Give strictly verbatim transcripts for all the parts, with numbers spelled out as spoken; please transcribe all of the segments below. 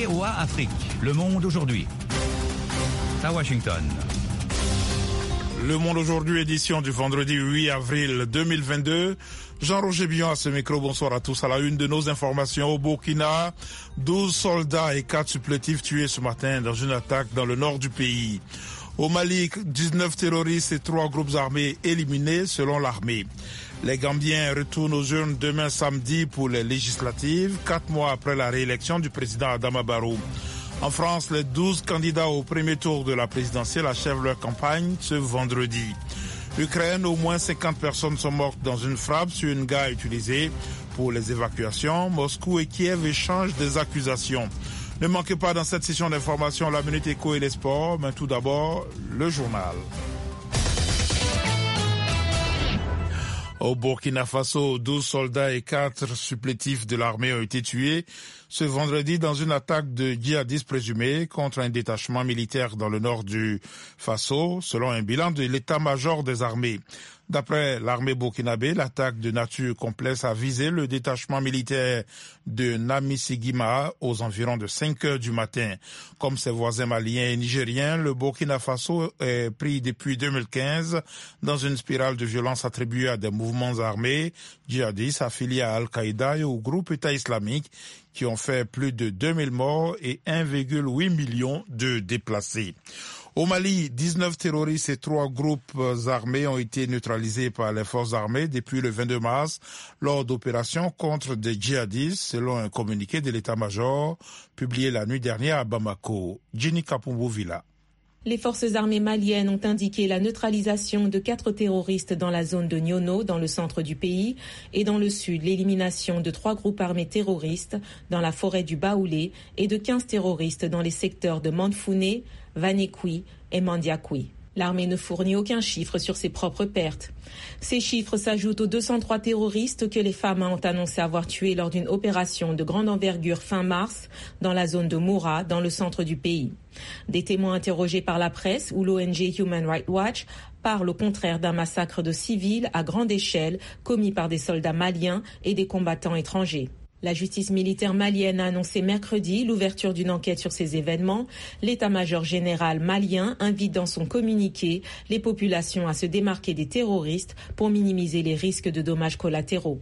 V O A Afrique. Le monde aujourd'hui. À Washington. Le Monde aujourd'hui, édition du vendredi huit avril deux mille vingt-deux. Jean-Roger Billon à ce micro, bonsoir à tous. À la une de nos informations, au Burkina, douze soldats et quatre supplétifs tués ce matin dans une attaque dans le nord du pays. Au Mali, dix-neuf terroristes et trois groupes armés éliminés selon l'armée. Les Gambiens retournent aux urnes demain samedi pour les législatives, quatre mois après la réélection du président Adama Barrow. En France, les douze candidats au premier tour de la présidentielle achèvent leur campagne ce vendredi. Ukraine, au moins cinquante personnes sont mortes dans une frappe sur une gare utilisée pour les évacuations. Moscou et Kiev échangent des accusations. Ne manquez pas dans cette session d'information la Minute Éco et les sports, mais tout d'abord, le journal. Au Burkina Faso, douze soldats et quatre supplétifs de l'armée ont été tués ce vendredi dans une attaque de djihadistes présumés contre un détachement militaire dans le nord du Faso, selon un bilan de l'état-major des armées. D'après l'armée burkinabé, l'attaque de nature complexe a visé le détachement militaire de Namisigima aux environs de cinq heures du matin. Comme ses voisins maliens et nigériens, le Burkina Faso est pris depuis deux mille quinze dans une spirale de violence attribuée à des mouvements armés djihadistes affiliés à Al-Qaïda et au groupe État islamique qui ont fait plus de deux mille morts et un virgule huit million de déplacés. Au Mali, dix-neuf terroristes et trois groupes armés ont été neutralisés par les forces armées depuis le vingt-deux mars lors d'opérations contre des djihadistes, selon un communiqué de l'état-major publié la nuit dernière à Bamako. Jenny Kapumbu-Villa. Les forces armées maliennes ont indiqué la neutralisation de quatre terroristes dans la zone de Niono, dans le centre du pays, et dans le sud, l'élimination de trois groupes armés terroristes dans la forêt du Baoulé et de quinze terroristes dans les secteurs de Manfouné, Vanékoui et Mandiakoui. L'armée ne fournit aucun chiffre sur ses propres pertes. Ces chiffres s'ajoutent aux deux cent trois terroristes que les Fama ont annoncé avoir tués lors d'une opération de grande envergure fin mars dans la zone de Moura, dans le centre du pays. Des témoins interrogés par la presse ou l'O N G Human Rights Watch parlent au contraire d'un massacre de civils à grande échelle commis par des soldats maliens et des combattants étrangers. La justice militaire malienne a annoncé mercredi l'ouverture d'une enquête sur ces événements. L'état-major général malien invite dans son communiqué les populations à se démarquer des terroristes pour minimiser les risques de dommages collatéraux.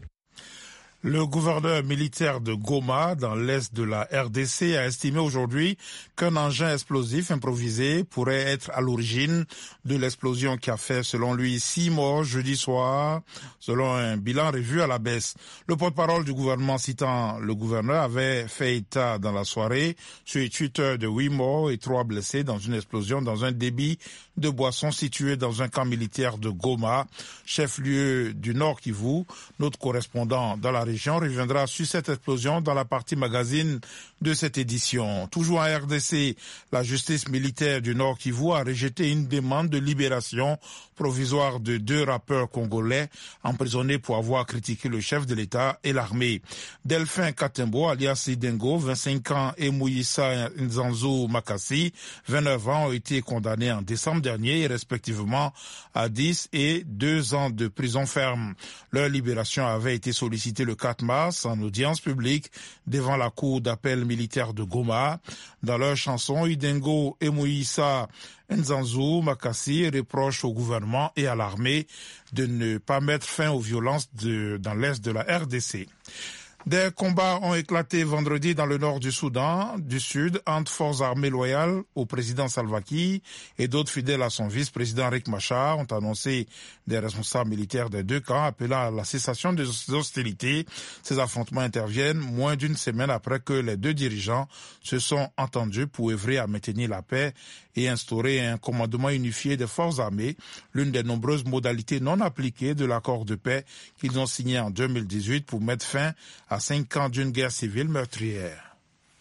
Le gouverneur militaire de Goma, dans l'est de la R D C, a estimé aujourd'hui qu'un engin explosif improvisé pourrait être à l'origine de l'explosion qui a fait, selon lui, six morts jeudi soir, selon un bilan revu à la baisse. Le porte-parole du gouvernement citant le gouverneur avait fait état dans la soirée sur Twitter de huit morts et trois blessés dans une explosion dans un débit de boissons situé dans un camp militaire de Goma, chef-lieu du Nord Kivu. Notre correspondant dans la région reviendra sur cette explosion dans la partie magazine de cette édition. Toujours en R D C, la justice militaire du Nord Kivu a rejeté une demande de libération provisoire de deux rappeurs congolais emprisonnés pour avoir critiqué le chef de l'État et l'armée. Delphin Katembo, alias Idengo, vingt-cinq ans, et Mouyissa Nzanzo Makassi, vingt-neuf ans, ont été condamnés en décembre dernier, respectivement à dix et deux ans de prison ferme. Leur libération avait été sollicitée le quatre mars en audience publique devant la cour d'appel militaire de Goma. Dans leur chanson, Idengo et Mouyissa Nzanzo Makassi reprochent au gouvernement et à l'armée de ne pas mettre fin aux violences de, dans l'est de la R D C. Des combats ont éclaté vendredi dans le nord du Soudan du Sud entre forces armées loyales au président Salva Kiir et d'autres fidèles à son vice-président Riek Machar, ont annoncé des responsables militaires des deux camps appelant à la cessation des hostilités. Ces affrontements interviennent moins d'une semaine après que les deux dirigeants se sont entendus pour œuvrer à maintenir la paix et instaurer un commandement unifié des forces armées, l'une des nombreuses modalités non appliquées de l'accord de paix qu'ils ont signé en deux mille dix-huit pour mettre fin à cinq ans d'une guerre civile meurtrière.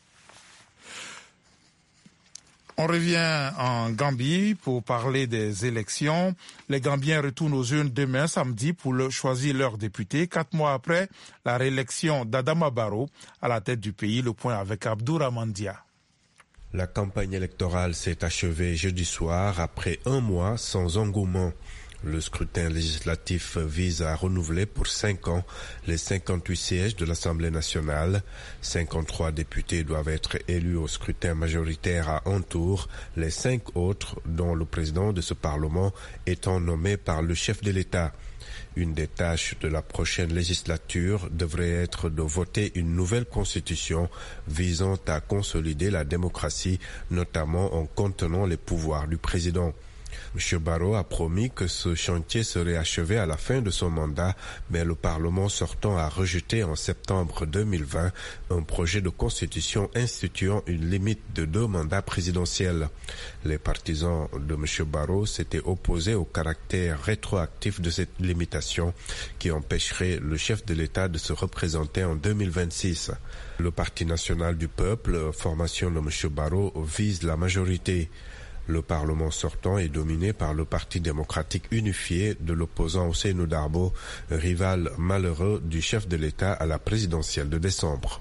On revient en Gambie pour parler des élections. Les Gambiens retournent aux urnes demain samedi pour le choisir leur député, quatre mois après la réélection d'Adama Barrow à la tête du pays. Le point avec Abdourahmane Dia. La campagne électorale s'est achevée jeudi soir après un mois sans engouement. Le scrutin législatif vise à renouveler pour cinq ans les cinquante-huit sièges de l'Assemblée nationale. cinquante-trois députés doivent être élus au scrutin majoritaire à un tour, les cinq autres, dont le président de ce Parlement, étant nommé par le chef de l'État. Une des tâches de la prochaine législature devrait être de voter une nouvelle constitution visant à consolider la démocratie, notamment en contenant les pouvoirs du président. M. Barrot a promis que ce chantier serait achevé à la fin de son mandat, mais le Parlement sortant a rejeté en septembre deux mille vingt un projet de constitution instituant une limite de deux mandats présidentiels. Les partisans de M. Barrot s'étaient opposés au caractère rétroactif de cette limitation qui empêcherait le chef de l'État de se représenter en deux mille vingt-six. Le Parti national du peuple, formation de M. Barrot, vise la majorité. Le Parlement sortant est dominé par le Parti démocratique unifié de l'opposant Ousseynou Darbo, rival malheureux du chef de l'État à la présidentielle de décembre.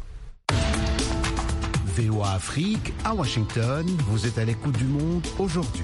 V O A Afrique, à Washington, vous êtes à l'écoute du monde aujourd'hui.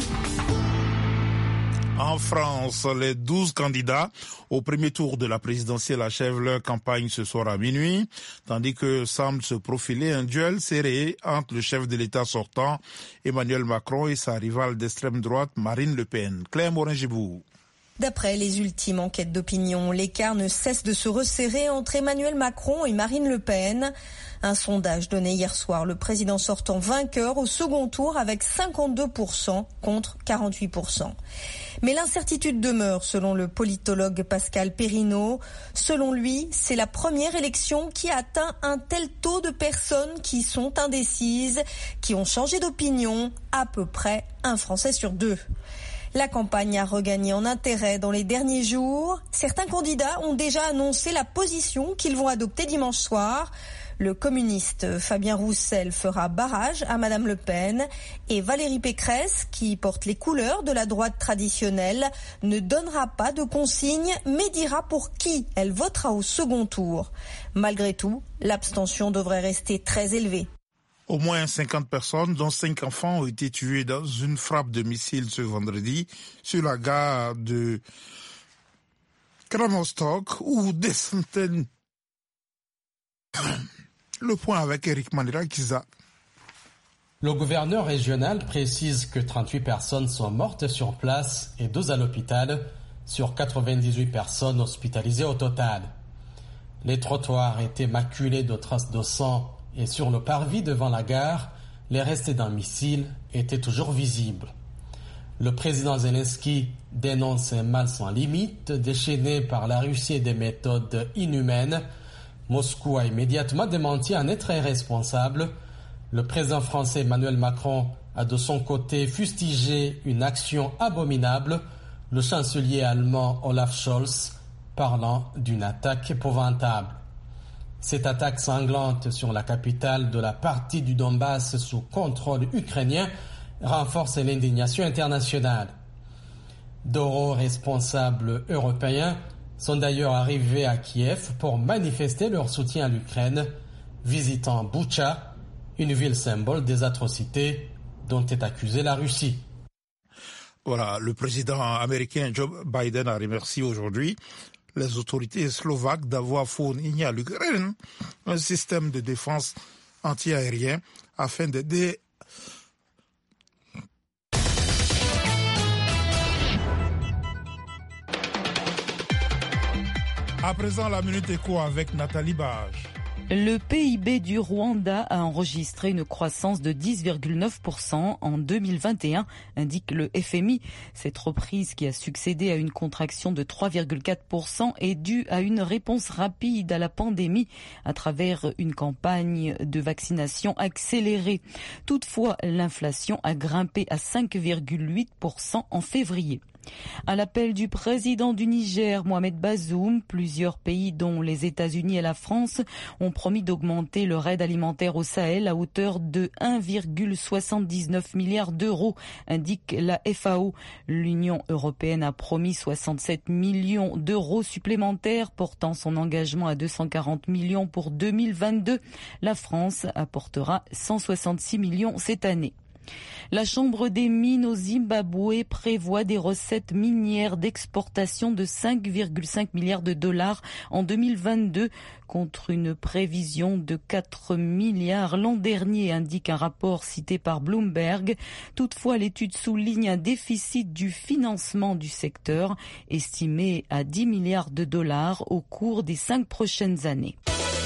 En France, les douze candidats au premier tour de la présidentielle achèvent leur campagne ce soir à minuit, tandis que semble se profiler un duel serré entre le chef de l'État sortant, Emmanuel Macron, et sa rivale d'extrême droite, Marine Le Pen. Claire Morin-Gibou. D'après les ultimes enquêtes d'opinion, l'écart ne cesse de se resserrer entre Emmanuel Macron et Marine Le Pen. Un sondage donné hier soir le président sortant vainqueur au second tour avec cinquante-deux pour cent contre quarante-huit pour cent. Mais l'incertitude demeure selon le politologue Pascal Perrineau. Selon lui, c'est la première élection qui a atteint un tel taux de personnes qui sont indécises, qui ont changé d'opinion, à peu près un Français sur deux. La campagne a regagné en intérêt dans les derniers jours. Certains candidats ont déjà annoncé la position qu'ils vont adopter dimanche soir. Le communiste Fabien Roussel fera barrage à Madame Le Pen et Valérie Pécresse, qui porte les couleurs de la droite traditionnelle, ne donnera pas de consigne mais dira pour qui elle votera au second tour. Malgré tout, l'abstention devrait rester très élevée. Au moins cinquante personnes, dont cinq enfants, ont été tuées dans une frappe de missile ce vendredi sur la gare de Kramatorsk, où des centaines... Le point avec Eric Mandela-Kiza. Le gouverneur régional précise que trente-huit personnes sont mortes sur place et douze à l'hôpital, sur quatre-vingt-dix-huit personnes hospitalisées au total. Les trottoirs étaient maculés de traces de sang et sur le parvis devant la gare, les restes d'un missile étaient toujours visibles. Le président Zelensky dénonce un mal sans limite déchaîné par la Russie et des méthodes inhumaines. Moscou a immédiatement démenti en être irresponsable. Le président français Emmanuel Macron a de son côté fustigé une action abominable, le chancelier allemand Olaf Scholz parlant d'une attaque épouvantable. Cette attaque sanglante sur la capitale de la partie du Donbass sous contrôle ukrainien renforce l'indignation internationale. D'hauts responsables européens sont d'ailleurs arrivés à Kiev pour manifester leur soutien à l'Ukraine, visitant Boutcha, une ville symbole des atrocités dont est accusée la Russie. Voilà, le président américain Joe Biden a remercié aujourd'hui les autorités slovaques d'avoir fourni à l'Ukraine un système de défense antiaérien afin d'aider À présent, la Minute Éco avec Nathalie Bage. Le P I B du Rwanda a enregistré une croissance de dix virgule neuf pour cent en deux mille vingt et un, indique le F M I. Cette reprise qui a succédé à une contraction de trois virgule quatre pour cent est due à une réponse rapide à la pandémie à travers une campagne de vaccination accélérée. Toutefois, l'inflation a grimpé à cinq virgule huit pour cent en février. À l'appel du président du Niger, Mohamed Bazoum, plusieurs pays dont les États-Unis et la France ont promis d'augmenter leur aide alimentaire au Sahel à hauteur de un virgule soixante-dix-neuf milliard d'euros, indique la F A O. L'Union européenne a promis soixante-sept millions d'euros supplémentaires, portant son engagement à deux cent quarante millions pour deux mille vingt-deux. La France apportera cent soixante-six millions cette année. La Chambre des mines au Zimbabwe prévoit des recettes minières d'exportation de cinq virgule cinq milliards de dollars en deux mille vingt-deux contre une prévision de quatre milliards l'an dernier, indique un rapport cité par Bloomberg. Toutefois, l'étude souligne un déficit du financement du secteur estimé à dix milliards de dollars au cours des cinq prochaines années.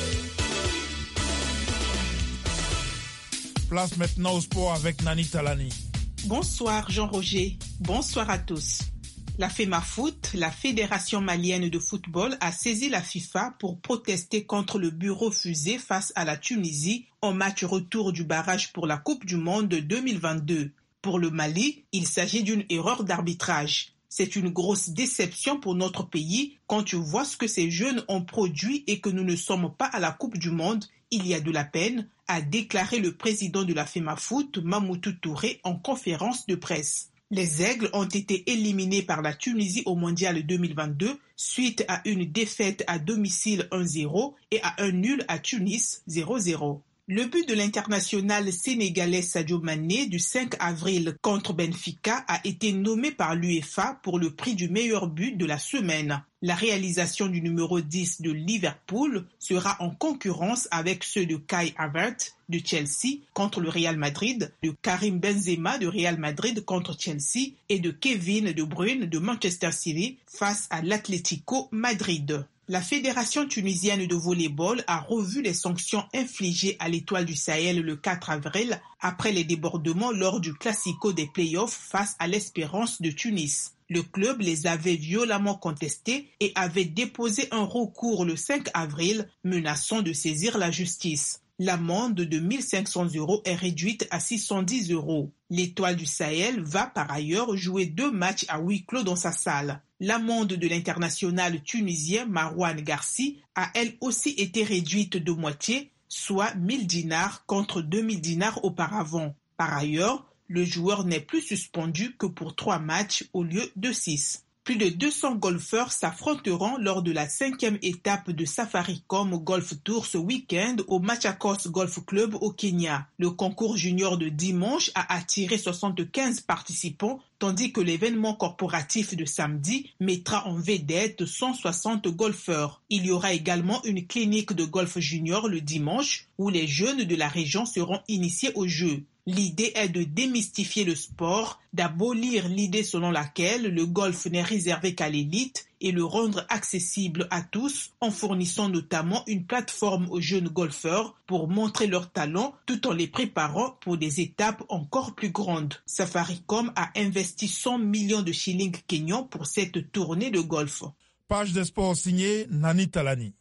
Place maintenant au sport avec Nani Talani. Bonsoir Jean-Roger, bonsoir à tous. La FEMAFOOT, la Fédération malienne de football, a saisi la FIFA pour protester contre le but refusé face à la Tunisie en match retour du barrage pour la Coupe du Monde deux mille vingt-deux. Pour le Mali, il s'agit d'une erreur d'arbitrage. C'est une grosse déception pour notre pays quand tu vois ce que ces jeunes ont produit et que nous ne sommes pas à la Coupe du Monde. Il y a de la peine, a déclaré le président de la FEMAFOOT, Mamoutou Touré, en conférence de presse. Les Aigles ont été éliminés par la Tunisie au Mondial deux mille vingt-deux suite à une défaite à domicile un zéro et à un nul à Tunis zéro zéro. Le but de l'international sénégalais Sadio Mané du cinq avril contre Benfica a été nommé par l'UEFA pour le prix du meilleur but de la semaine. La réalisation du numéro dix de Liverpool sera en concurrence avec ceux de Kai Havertz de Chelsea contre le Real Madrid, de Karim Benzema de Real Madrid contre Chelsea et de Kevin De Bruyne de Manchester City face à l'Atlético Madrid. La Fédération tunisienne de volley-ball a revu les sanctions infligées à l'Étoile du Sahel le quatre avril après les débordements lors du Classico des playoffs face à l'Espérance de Tunis. Le club les avait violemment contestés et avait déposé un recours le cinq avril menaçant de saisir la justice. L'amende de mille cinq cents euros est réduite à six cent dix euros. L'Étoile du Sahel va par ailleurs jouer deux matchs à huis clos dans sa salle. L'amende de l'international tunisien Marouane Garci a elle aussi été réduite de moitié, soit mille dinars contre deux mille dinars auparavant. Par ailleurs, le joueur n'est plus suspendu que pour trois matchs au lieu de six. Plus de deux cents golfeurs s'affronteront lors de la cinquième étape de Safaricom Golf Tour ce week-end au Machakos Golf Club au Kenya. Le concours junior de dimanche a attiré soixante-quinze participants, tandis que l'événement corporatif de samedi mettra en vedette cent soixante golfeurs. Il y aura également une clinique de golf junior le dimanche où les jeunes de la région seront initiés au jeu. L'idée est de démystifier le sport, d'abolir l'idée selon laquelle le golf n'est réservé qu'à l'élite et le rendre accessible à tous en fournissant notamment une plateforme aux jeunes golfeurs pour montrer leurs talents tout en les préparant pour des étapes encore plus grandes. Safaricom a investi cent millions de shillings kenyans pour cette tournée de golf. Page des sports signée Nani Talani.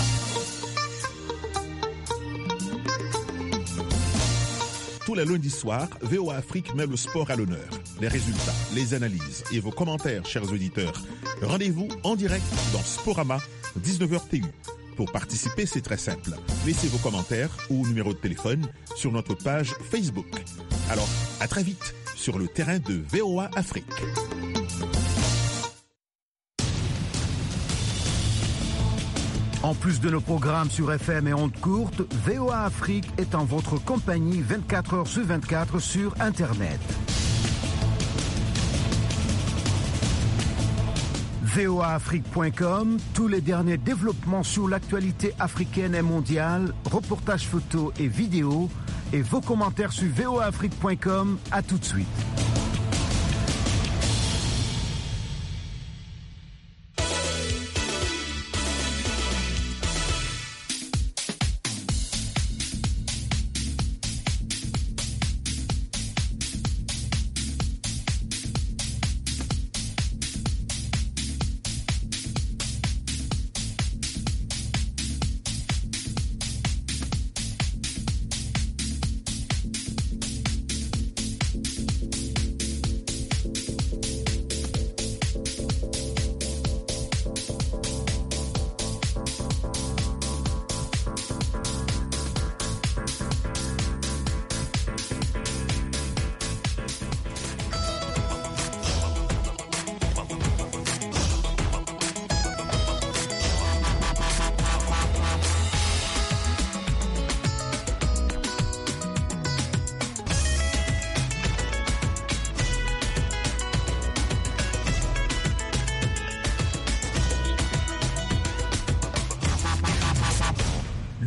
Tous les lundis soirs, V O A Afrique met le sport à l'honneur. Les résultats, les analyses et vos commentaires, chers auditeurs. Rendez-vous en direct dans Sporama, dix-neuf heures T U. Pour participer, c'est très simple. Laissez vos commentaires ou numéro de téléphone sur notre page Facebook. Alors, à très vite sur le terrain de V O A Afrique. En plus de nos programmes sur F M et ondes courtes, V O A Afrique est en votre compagnie vingt-quatre heures sur vingt-quatre sur Internet. V O A Afrique point com, tous les derniers développements sur l'actualité africaine et mondiale, reportages photos et vidéos, et vos commentaires sur V O A Afrique point com. À tout de suite.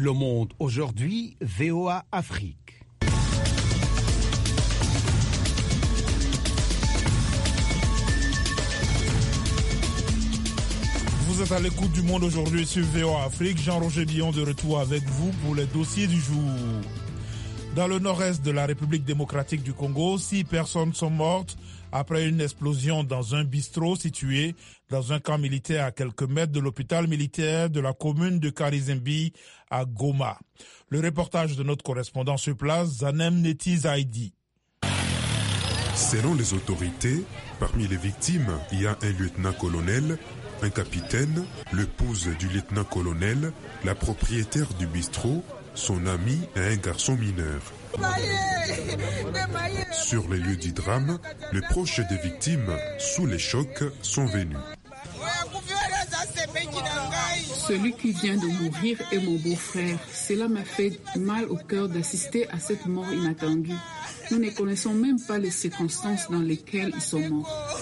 Le Monde aujourd'hui, V O A Afrique. Vous êtes à l'écoute du Monde aujourd'hui sur V O A Afrique. Jean-Roger Billon de retour avec vous pour les dossiers du jour. Dans le nord-est de la République démocratique du Congo, six personnes sont mortes après une explosion dans un bistrot situé dans un camp militaire à quelques mètres de l'hôpital militaire de la commune de Karizembi à Goma. Le reportage de notre correspondant sur place, Zanem Neti Zaidi. Selon les autorités, parmi les victimes, il y a un lieutenant-colonel, un capitaine, l'épouse du lieutenant-colonel, la propriétaire du bistrot, son ami et un garçon mineur. Sur les lieux du drame, les proches des victimes, sous les chocs, sont venus. Celui qui vient de mourir est mon beau-frère. Cela m'a fait mal au cœur d'assister à cette mort inattendue. Nous ne connaissons même pas les circonstances dans lesquelles ils sont morts.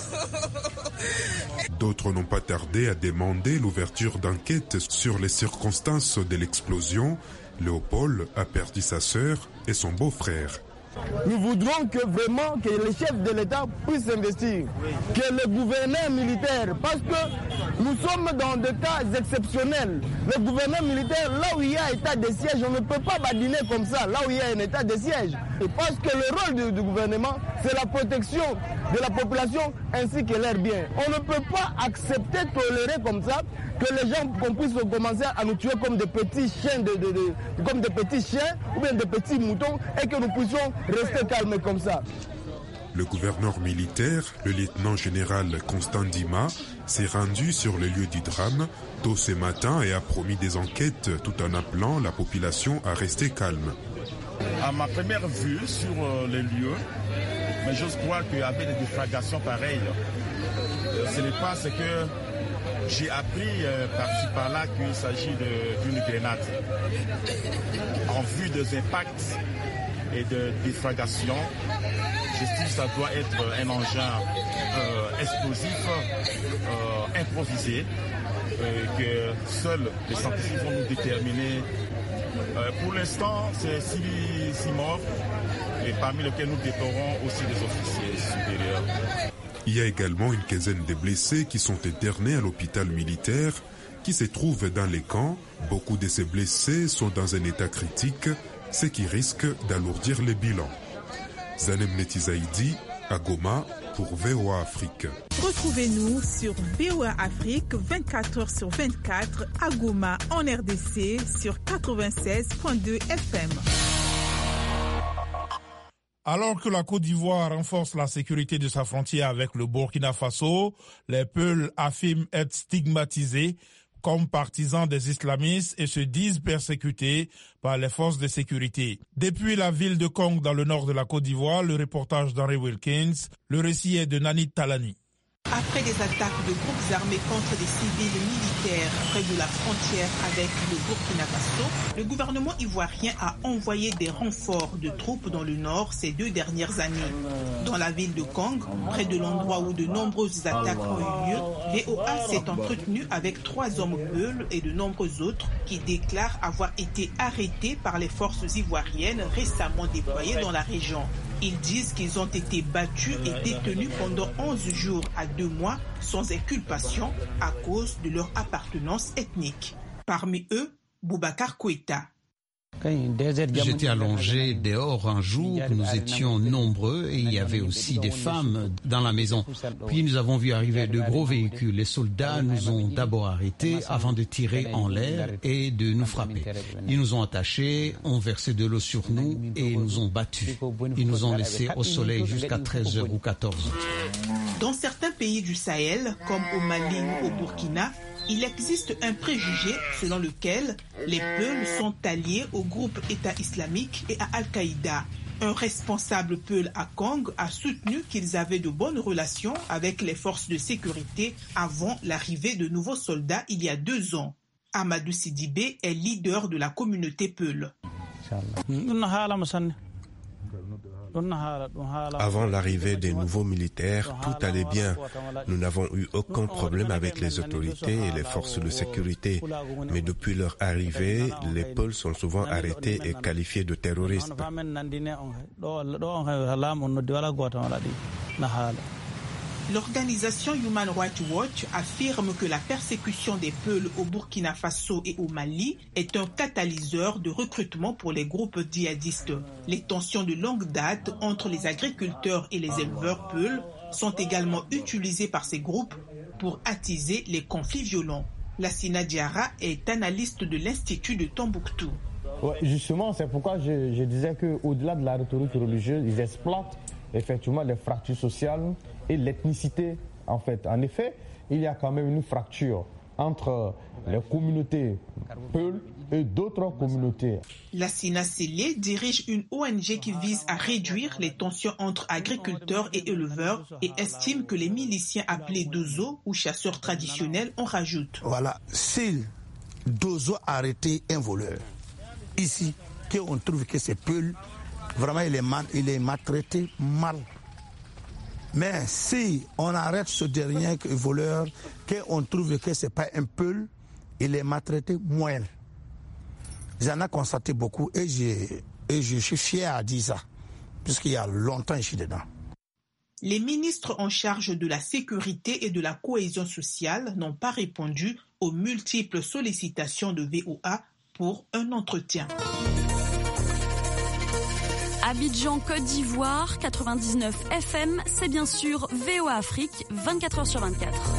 D'autres n'ont pas tardé à demander l'ouverture d'enquêtes sur les circonstances de l'explosion. Léopold a perdu sa sœur et son beau-frère. Nous voudrons que vraiment que les chefs de l'État puissent investir, que le gouverneur militaire, parce que nous sommes dans des cas exceptionnels. Le gouverneur militaire, là où il y a état de siège, on ne peut pas badiner comme ça, là où il y a un état de siège. Et parce que le rôle du, du gouvernement, c'est la protection de la population ainsi que leurs biens. On ne peut pas accepter, tolérer comme ça, que les gens qu'on puisse commencer à nous tuer comme des petits chiens, de, de, de, comme des petits chiens ou bien des petits moutons, et que nous puissions rester calmes comme ça. Le gouverneur militaire, le lieutenant-général Constant Dima, s'est rendu sur les lieux du drame tôt ce matin et a promis des enquêtes tout en appelant la population à rester calme. À ma première vue sur euh, les lieux, mais j'ose croire qu'avec des déflagrations pareilles, euh, ce n'est pas ce que j'ai appris euh, par-ci par-là qu'il s'agit d'une grenade. En vue des impacts et de déflagration, j'estime que ça doit être un engin euh, explosif, euh, improvisé, euh, que seuls les scientifiques vont nous déterminer. Euh, pour l'instant, c'est six, six morts, et parmi lesquels nous déplorons aussi des officiers supérieurs. Il y a également une quinzaine de blessés qui sont internés à l'hôpital militaire qui se trouve dans les camps. Beaucoup de ces blessés sont dans un état critique, ce qui risque d'alourdir les bilans. Zanem Neti Zaidi, à Goma, pour V O A Afrique. Retrouvez-nous sur V O A Afrique vingt-quatre heures sur vingt-quatre à Goma en R D C sur quatre-vingt-seize virgule deux F M. Alors que la Côte d'Ivoire renforce la sécurité de sa frontière avec le Burkina Faso, les Peuls affirment être stigmatisés comme partisans des islamistes et se disent persécutés par les forces de sécurité. Depuis la ville de Kong dans le nord de la Côte d'Ivoire, le reportage d'Henry Wilkins, le récit est de Nani Talani. Après des attaques de groupes armés contre des civils militaires près de la frontière avec le Burkina Faso, le gouvernement ivoirien a envoyé des renforts de troupes dans le nord ces deux dernières années. Dans la ville de Kong, près de l'endroit où de nombreuses attaques ont eu lieu, V O A s'est entretenu avec trois hommes peuls et de nombreux autres qui déclarent avoir été arrêtés par les forces ivoiriennes récemment déployées dans la région. Ils disent qu'ils ont été battus et détenus pendant onze jours à deux mois sans inculpation à cause de leur appartenance ethnique. Parmi eux, Boubacar Koueta. J'étais allongé dehors un jour, nous étions nombreux et il y avait aussi des femmes dans la maison. Puis nous avons vu arriver de gros véhicules. Les soldats nous ont d'abord arrêtés avant de tirer en l'air et de nous frapper. Ils nous ont attachés, ont versé de l'eau sur nous et nous ont battus. Ils nous ont laissés au soleil jusqu'à treize heures ou quatorze heures. Dans certains pays du Sahel, comme au Mali ou au Burkina, il existe un préjugé selon lequel les Peuls sont alliés au groupe État islamique et à Al-Qaïda. Un responsable Peul à Kong a soutenu qu'ils avaient de bonnes relations avec les forces de sécurité avant l'arrivée de nouveaux soldats il y a deux ans. Amadou Sidibé est leader de la communauté Peul. Avant l'arrivée des nouveaux militaires, tout allait bien. Nous n'avons eu aucun problème avec les autorités et les forces de sécurité. Mais depuis leur arrivée, les Peuls sont souvent arrêtés et qualifiés de terroristes. L'organisation Human Rights Watch affirme que la persécution des Peuls au Burkina Faso et au Mali est un catalyseur de recrutement pour les groupes djihadistes. Les tensions de longue date entre les agriculteurs et les éleveurs Peuls sont également utilisées par ces groupes pour attiser les conflits violents. Lassina Diarra est analyste de l'Institut de Tombouctou. Ouais, justement, c'est pourquoi je, je disais qu'au-delà de la rhétorique religieuse, ils exploitent effectivement les fractures sociales et l'ethnicité, en fait. En effet, il y a quand même une fracture entre les communautés Peuls et d'autres communautés. Lassina Sélé dirige une O N G qui vise à réduire les tensions entre agriculteurs et éleveurs et estime que les miliciens appelés Dozo ou chasseurs traditionnels en rajoutent. Voilà, si Dozo a arrêté un voleur, ici, qu'on trouve que c'est Peul, vraiment il est, mal, il est maltraité mal. Mais si on arrête ce dernier voleur, qu'on trouve que ce n'est pas un Peul, il est maltraité moins. J'en ai constaté beaucoup et, et je suis fier à dire ça, puisqu'il y a longtemps je suis dedans. Les ministres en charge de la sécurité et de la cohésion sociale n'ont pas répondu aux multiples sollicitations de V O A pour un entretien. Abidjan, Côte d'Ivoire, quatre-vingt-dix-neuf F M, c'est bien sûr V O A Afrique, vingt-quatre heures sur vingt-quatre.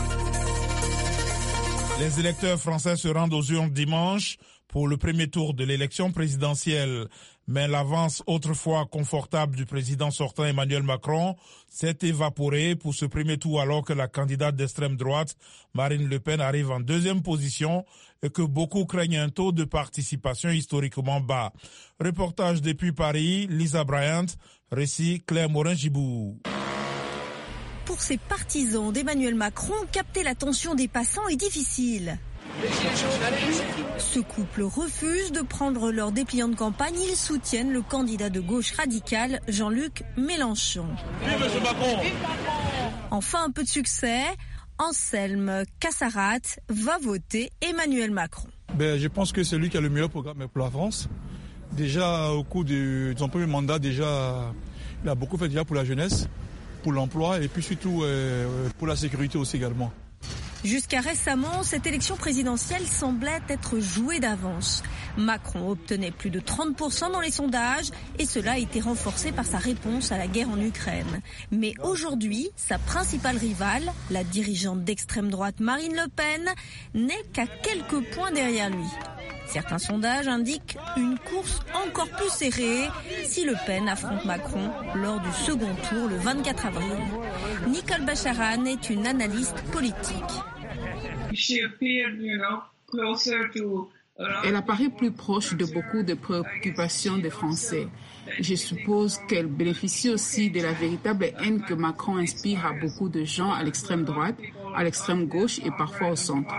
Les électeurs français se rendent aux urnes dimanche pour le premier tour de l'élection présidentielle. Mais l'avance autrefois confortable du président sortant Emmanuel Macron s'est évaporée pour ce premier tour alors que la candidate d'extrême droite, Marine Le Pen, arrive en deuxième position et que beaucoup craignent un taux de participation historiquement bas. Reportage depuis Paris, Lisa Bryant, récit Claire Morin-Gibou. Pour ces partisans d'Emmanuel Macron, capter l'attention des passants est difficile. Ce couple refuse de prendre leur dépliant de campagne. Ils soutiennent le candidat de gauche radicale, Jean-Luc Mélenchon. Vive M. Macron ! Enfin, un peu de succès. Anselme Cassarat va voter Emmanuel Macron. Ben, je pense que c'est lui qui a le meilleur programme pour la France. Déjà, au cours de son premier mandat, déjà, il a beaucoup fait déjà pour la jeunesse, pour l'emploi et puis surtout euh, pour la sécurité aussi également. Jusqu'à récemment, cette élection présidentielle semblait être jouée d'avance. Macron obtenait plus de trente pour cent dans les sondages et cela a été renforcé par sa réponse à la guerre en Ukraine. Mais aujourd'hui, sa principale rivale, la dirigeante d'extrême droite Marine Le Pen, n'est qu'à quelques points derrière lui. Certains sondages indiquent une course encore plus serrée si Le Pen affronte Macron lors du second tour le vingt-quatre avril. Nicole Bacharan est une analyste politique. Elle apparaît plus proche de beaucoup de préoccupations des Français. Je suppose qu'elle bénéficie aussi de la véritable haine que Macron inspire à beaucoup de gens à l'extrême droite, à l'extrême gauche et parfois au centre.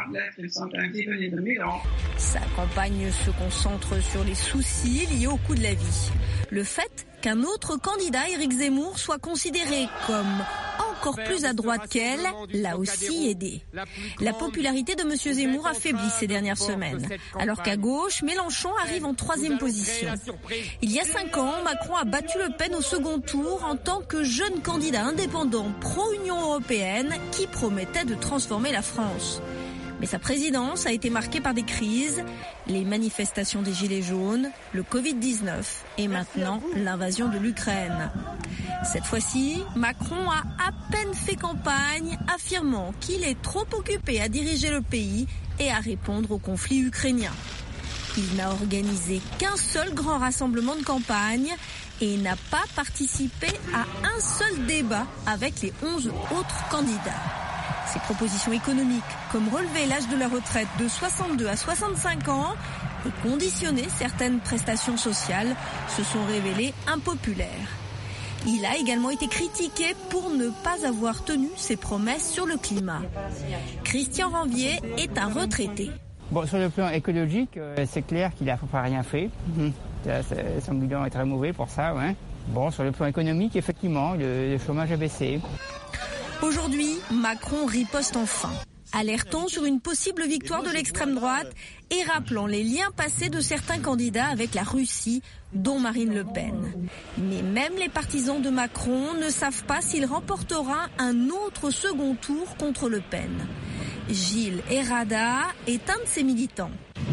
Sa campagne se concentre sur les soucis liés au coût de la vie. Le fait qu'un autre candidat, Éric Zemmour, soit considéré comme encore plus à droite qu'elle, l'a aussi aidé. La popularité de M. Zemmour a faibli ces dernières semaines, alors qu'à gauche, Mélenchon arrive en troisième position. Il y a cinq ans, Macron a battu Le Pen au second tour en tant que jeune candidat indépendant pro-Union européenne qui promettait de transformer la France. Mais sa présidence a été marquée par des crises, les manifestations des Gilets jaunes, le covid dix-neuf et maintenant l'invasion de l'Ukraine. Cette fois-ci, Macron a à peine fait campagne, affirmant qu'il est trop occupé à diriger le pays et à répondre au conflit ukrainien. Il n'a organisé qu'un seul grand rassemblement de campagne et n'a pas participé à un seul débat avec les onze autres candidats. Ses propositions économiques, comme relever l'âge de la retraite de soixante-deux à soixante-cinq ans et conditionner certaines prestations sociales, se sont révélées impopulaires. Il a également été critiqué pour ne pas avoir tenu ses promesses sur le climat. Christian Ranvier est un retraité. Bon, sur le plan écologique, euh, c'est clair qu'il n'a pas rien fait. Mm-hmm. Son bilan est très mauvais pour ça. Ouais. Bon, sur le plan économique, effectivement, le, le chômage a baissé. Aujourd'hui, Macron riposte enfin, alertant sur une possible victoire de l'extrême droite et rappelant les liens passés de certains candidats avec la Russie, dont Marine Le Pen. Mais même les partisans de Macron ne savent pas s'il remportera un autre second tour contre Le Pen. Gilles Herrada est un de ses militants.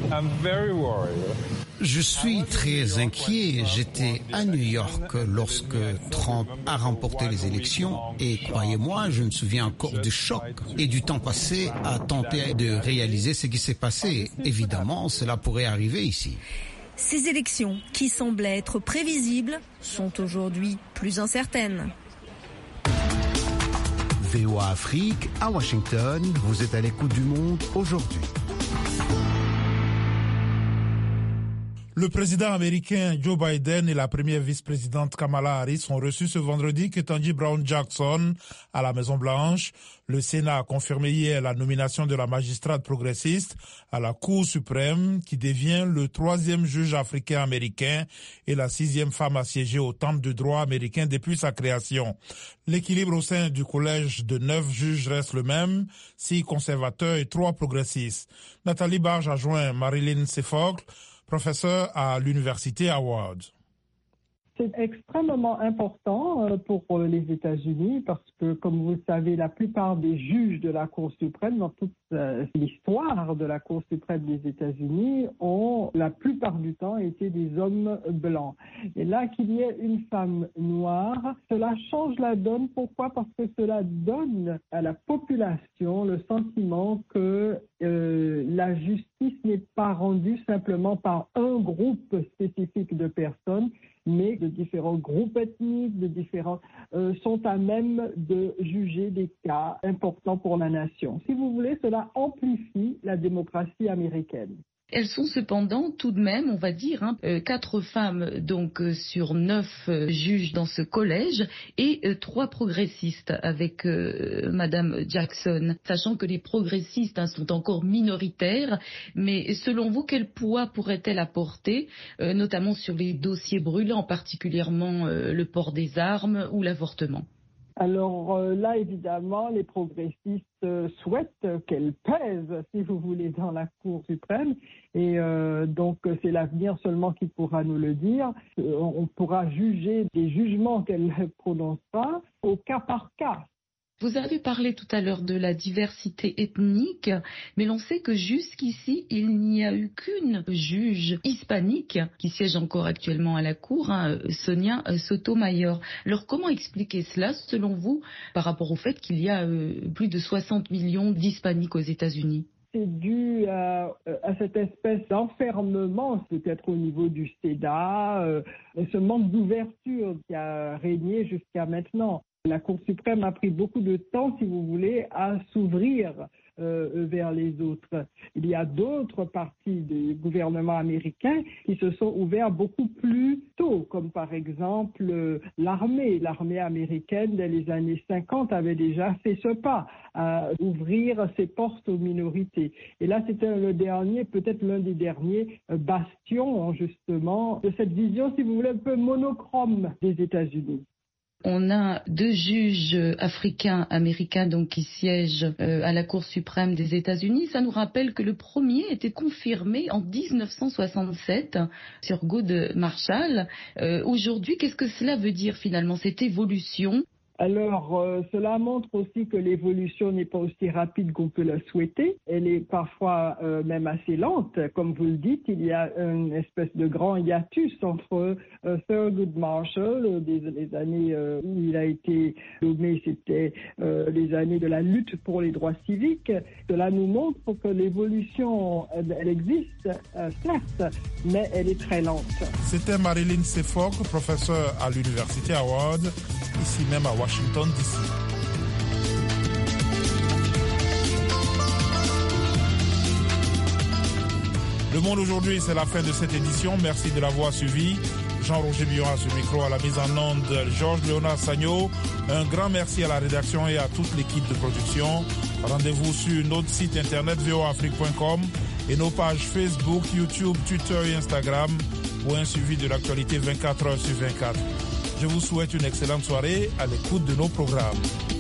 Je suis très inquiet. J'étais à New York lorsque Trump a remporté les élections et croyez-moi, je me souviens encore du choc et du temps passé à tenter de réaliser ce qui s'est passé. Évidemment, cela pourrait arriver ici. Ces élections, qui semblaient être prévisibles, sont aujourd'hui plus incertaines. V O A Afrique, à Washington, vous êtes à l'écoute du monde aujourd'hui. Le président américain Joe Biden et la première vice-présidente Kamala Harris ont reçu ce vendredi Ketanji Brown Jackson à la Maison-Blanche. Le Sénat a confirmé hier la nomination de la magistrate progressiste à la Cour suprême qui devient le troisième juge africain-américain et la sixième femme à siéger au Temple de droit américain depuis sa création. L'équilibre au sein du collège de neuf juges reste le même, six conservateurs et trois progressistes. Nathalie Barge a joint Marilyn Sefogle, professeur à l'université Howard. C'est extrêmement important pour les États-Unis parce que, comme vous le savez, la plupart des juges de la Cour suprême, dans toute l'histoire de la Cour suprême des États-Unis, ont la plupart du temps été des hommes blancs. Et là, qu'il y ait une femme noire, cela change la donne. Pourquoi? Parce que cela donne à la population le sentiment que euh, la justice n'est pas rendue simplement par un groupe spécifique de personnes, mais de différents groupes ethniques, de différents, euh, sont à même de juger des cas importants pour la nation. Si vous voulez, cela amplifie la démocratie américaine. Elles sont cependant tout de même, on va dire, hein, euh, quatre femmes donc euh, sur neuf euh, juges dans ce collège et euh, trois progressistes avec euh, Madame Jackson. Sachant que les progressistes hein, sont encore minoritaires, mais selon vous, quel poids pourrait-elle apporter, euh, notamment sur les dossiers brûlants, particulièrement euh, le port des armes ou l'avortement? Alors euh, là, évidemment, les progressistes euh, souhaitent qu'elle pèse, si vous voulez, dans la Cour suprême. Et euh, donc, c'est l'avenir seulement qui pourra nous le dire. Euh, on pourra juger des jugements qu'elle prononcera au cas par cas. Vous avez parlé tout à l'heure de la diversité ethnique, mais l'on sait que jusqu'ici, il n'y a eu qu'une juge hispanique qui siège encore actuellement à la Cour, hein, Sonia Sotomayor. Alors comment expliquer cela, selon vous, par rapport au fait qu'il y a euh, plus de soixante millions d'hispaniques aux États-Unis? C'est dû à, à cette espèce d'enfermement, peut-être au niveau du Sénat, euh, ce manque d'ouverture qui a régné jusqu'à maintenant. La Cour suprême a pris beaucoup de temps, si vous voulez, à s'ouvrir euh, vers les autres. Il y a d'autres parties du gouvernement américain qui se sont ouverts beaucoup plus tôt, comme par exemple euh, l'armée. L'armée américaine, dès les années cinquante, avait déjà fait ce pas, à ouvrir ses portes aux minorités. Et là, c'était le dernier, peut-être l'un des derniers euh, bastions, justement, de cette vision, si vous voulez, un peu monochrome des États-Unis. On a deux juges africains américains donc qui siègent euh, à la Cour suprême des États-Unis. Ça nous rappelle que le premier était confirmé en dix-neuf cent soixante-sept sur Good Marshall. Euh, aujourd'hui, qu'est-ce que cela veut dire finalement, cette évolution? Alors, euh, cela montre aussi que l'évolution n'est pas aussi rapide qu'on peut le souhaiter. Elle est parfois euh, même assez lente. Comme vous le dites, il y a une espèce de grand hiatus entre euh, Thurgood Marshall, euh, des, les années euh, où il a été nommé, c'était euh, les années de la lutte pour les droits civiques. Cela nous montre que l'évolution, elle, elle existe, euh, certes, mais elle est très lente. C'était Marilyn Sefogle, professeure à l'université Howard, ici même à Washington, D C. Le Monde aujourd'hui, c'est la fin de cette édition. Merci de l'avoir suivi. Jean-Roger Billon à ce micro, à la mise en onde, Georges Léonard Sagno. Un grand merci à la rédaction et à toute l'équipe de production. Rendez-vous sur notre site internet v o a afrique point com et nos pages Facebook, YouTube, Twitter et Instagram pour un suivi de l'actualité vingt-quatre heures sur vingt-quatre. Je vous souhaite une excellente soirée à l'écoute de nos programmes.